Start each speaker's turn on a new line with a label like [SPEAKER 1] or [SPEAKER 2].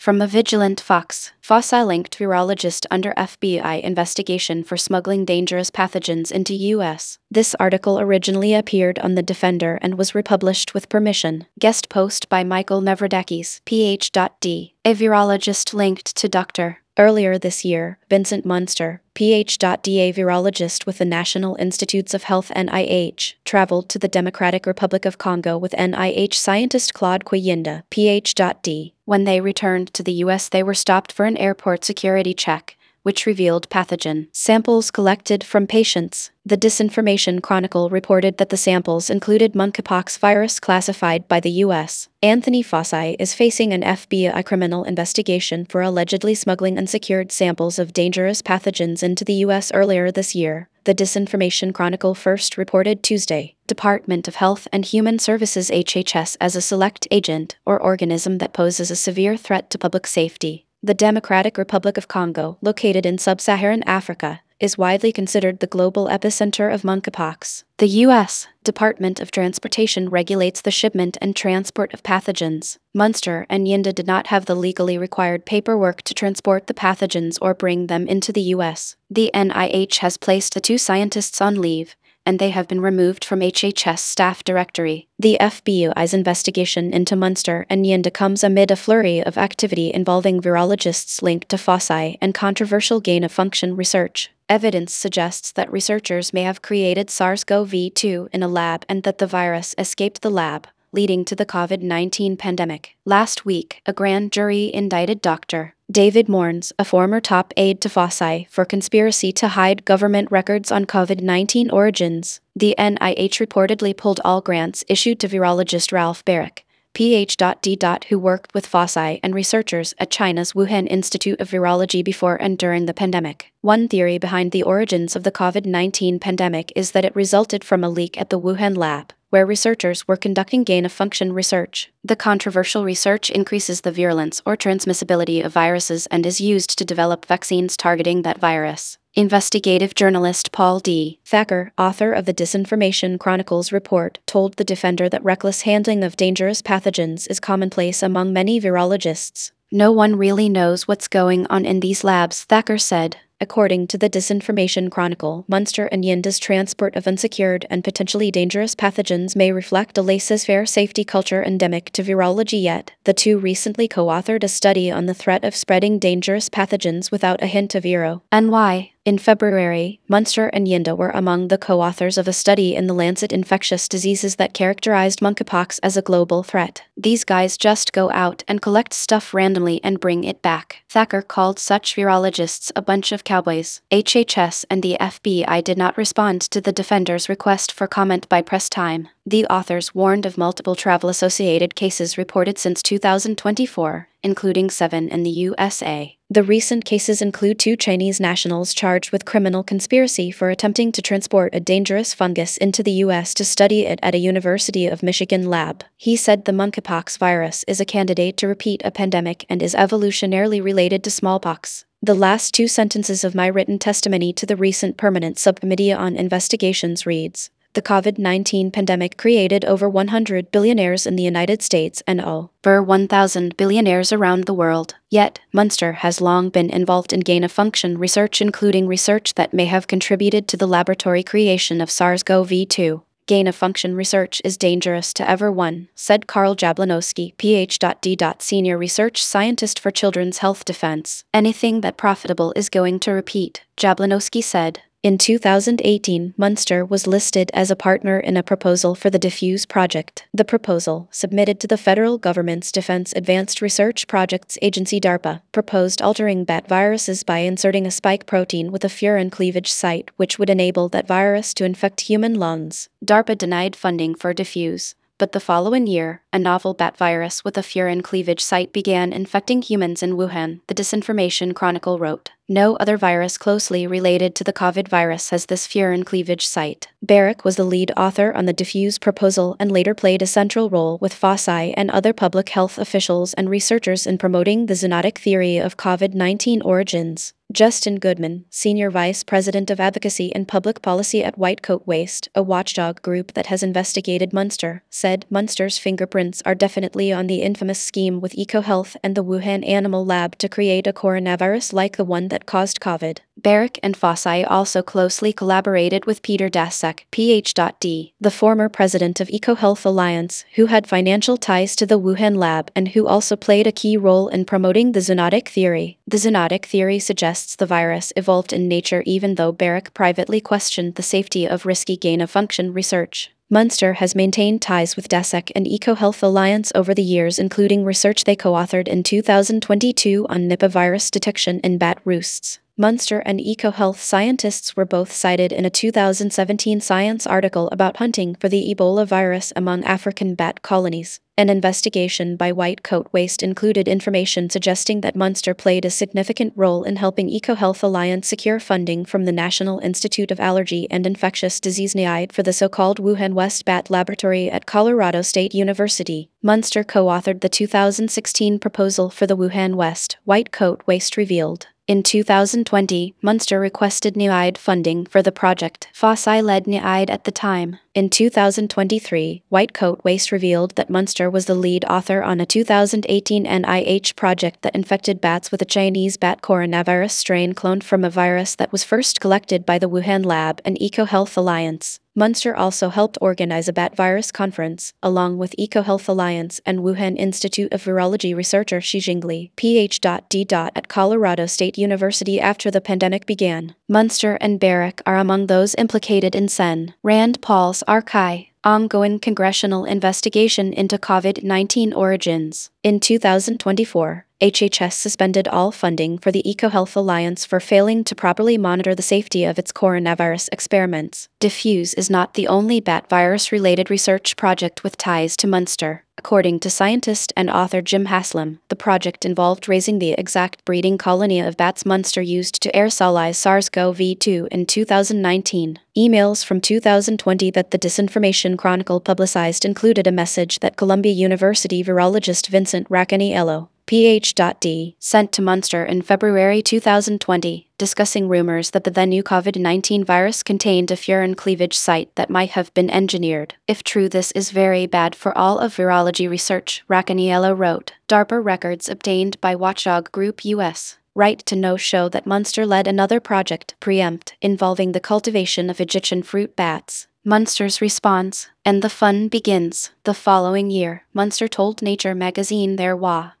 [SPEAKER 1] From a vigilant Fox, Foci-linked virologist under FBI investigation for smuggling dangerous pathogens into U.S. This article originally appeared on The Defender and was republished with permission. Guest post by Michael Nevrodakis, Ph.D., a virologist linked to Dr. Earlier this year, Vincent Munster, Ph.D., a virologist with the National Institutes of Health (NIH), traveled to the Democratic Republic of Congo with NIH scientist Claude Kuyinda, Ph.D. When they returned to the U.S., they were stopped for an airport security check, which revealed pathogen samples collected from patients. The Disinformation Chronicle reported that the samples included monkeypox virus classified by the U.S. Anthony Fauci is facing an FBI criminal investigation for allegedly smuggling unsecured samples of dangerous pathogens into the U.S. earlier this year, the Disinformation Chronicle first reported Tuesday. Department of Health and Human Services HHS as a select agent or organism that poses a severe threat to public safety. The Democratic Republic of Congo, located in sub-Saharan Africa, is widely considered the global epicenter of monkeypox. The U.S. Department of Transportation regulates the shipment and transport of pathogens. Munster and Yinda did not have the legally required paperwork to transport the pathogens or bring them into the U.S. The NIH has placed the two scientists on leave, and they have been removed from HHS staff directory. The FBI's investigation into Munster and Yinda comes amid a flurry of activity involving virologists linked to Fauci and controversial gain-of-function research. Evidence suggests that researchers may have created SARS-CoV-2 in a lab and that the virus escaped the lab, leading to the COVID-19 pandemic. Last week, a grand jury indicted Dr. David Mournes, a former top aide to Fauci, for conspiracy to hide government records on COVID-19 origins. The NIH reportedly pulled all grants issued to virologist Ralph Baric, Ph.D., who worked with Fauci and researchers at China's Wuhan Institute of Virology before and during the pandemic. One theory behind the origins of the COVID-19 pandemic is that it resulted from a leak at the Wuhan lab, where researchers were conducting gain-of-function research. The controversial research increases the virulence or transmissibility of viruses and is used to develop vaccines targeting that virus. Investigative journalist Paul D. Thacker, author of the Disinformation Chronicles report, told The Defender that reckless handling of dangerous pathogens is commonplace among many virologists. No one really knows what's going on in these labs, Thacker said. According to the Disinformation Chronicle, Munster and Yinda's transport of unsecured and potentially dangerous pathogens may reflect a laissez-faire safety culture endemic to virology. Yet, the two recently co-authored a study on the threat of spreading dangerous pathogens without a hint of Euro. And why? In February, Munster and Yinda were among the co-authors of a study in the Lancet Infectious Diseases that characterized monkeypox as a global threat. These guys just go out and collect stuff randomly and bring it back. Thacker called such virologists a bunch of cowboys. HHS and the FBI did not respond to the Defender's request for comment by press time. The authors warned of multiple travel-associated cases reported since 2024, including 7 in the USA. The recent cases include 2 Chinese nationals charged with criminal conspiracy for attempting to transport a dangerous fungus into the U.S. to study it at a University of Michigan lab. He said the monkeypox virus is a candidate to repeat a pandemic and is evolutionarily related to smallpox. The last 2 sentences of my written testimony to the recent Permanent Subcommittee on Investigations reads, "The COVID-19 pandemic created over 100 billionaires in the United States and over 1,000 billionaires around the world. Yet, Munster has long been involved in gain-of-function research, including research that may have contributed to the laboratory creation of SARS-CoV-2. Gain-of-function research is dangerous to everyone," said Karl Jablonowski, Ph.D. Senior Research Scientist for Children's Health Defense. "Anything that profitable is going to repeat," Jablonowski said. In 2018, Munster was listed as a partner in a proposal for the Diffuse Project. The proposal, submitted to the federal government's Defense Advanced Research Projects Agency DARPA, proposed altering bat viruses by inserting a spike protein with a furin cleavage site which would enable that virus to infect human lungs. DARPA denied funding for Diffuse. But the following year, a novel bat virus with a furin cleavage site began infecting humans in Wuhan, the Disinformation Chronicle wrote. No other virus closely related to the COVID virus has this furin cleavage site. Baric was the lead author on the Diffuse proposal and later played a central role with Fauci and other public health officials and researchers in promoting the zoonotic theory of COVID-19 origins. Justin Goodman, Senior Vice President of Advocacy and Public Policy at White Coat Waste, a watchdog group that has investigated Munster, said Munster's fingerprints are definitely on the infamous scheme with EcoHealth and the Wuhan Animal Lab to create a coronavirus like the one that caused COVID. Barrick and Fossey also closely collaborated with Peter Daszak, Ph.D., the former president of EcoHealth Alliance, who had financial ties to the Wuhan lab and who also played a key role in promoting the zoonotic theory. The zoonotic theory suggests the virus evolved in nature, even though Barrick privately questioned the safety of risky gain-of-function research. Munster has maintained ties with Daszak and EcoHealth Alliance over the years, including research they co-authored in 2022 on Nipah virus detection in bat roosts. Munster and EcoHealth scientists were both cited in a 2017 Science article about hunting for the Ebola virus among African bat colonies. An investigation by White Coat Waste included information suggesting that Munster played a significant role in helping EcoHealth Alliance secure funding from the National Institute of Allergy and Infectious Disease (NIAID) for the so-called Wuhan West Bat Laboratory at Colorado State University. Munster co-authored the 2016 proposal for the Wuhan West, White Coat Waste revealed. In 2020, Munster requested NIAID funding for the project. Fossey led NIAID at the time. In 2023, White Coat Waste revealed that Munster was the lead author on a 2018 NIH project that infected bats with a Chinese bat coronavirus strain cloned from a virus that was first collected by the Wuhan Lab and EcoHealth Alliance. Munster also helped organize a bat virus conference, along with EcoHealth Alliance and Wuhan Institute of Virology researcher Shi Jingli, Ph.D. at Colorado State University after the pandemic began. Munster and Barrick are among those implicated in Sen. Rand Paul's Archive, ongoing congressional investigation into COVID-19 origins. In 2024, HHS suspended all funding for the EcoHealth Alliance for failing to properly monitor the safety of its coronavirus experiments. Diffuse is not the only bat virus-related research project with ties to Munster. According to scientist and author Jim Haslam, the project involved raising the exact breeding colony of bats Munster used to aerosolize SARS-CoV-2 in 2019. Emails from 2020 that the Disinformation Chronicle publicized included a message that Columbia University virologist Vincent Racaniello, Ph.D., sent to Munster in February 2020, discussing rumors that the then-new COVID-19 virus contained a furin cleavage site that might have been engineered. If true, this is very bad for all of virology research, Racaniello wrote. DARPA records obtained by Watchdog Group US Right to Know show that Munster led another project, Preempt, involving the cultivation of Egyptian fruit bats. Munster's response, and the fun begins. The following year, Munster told Nature magazine there was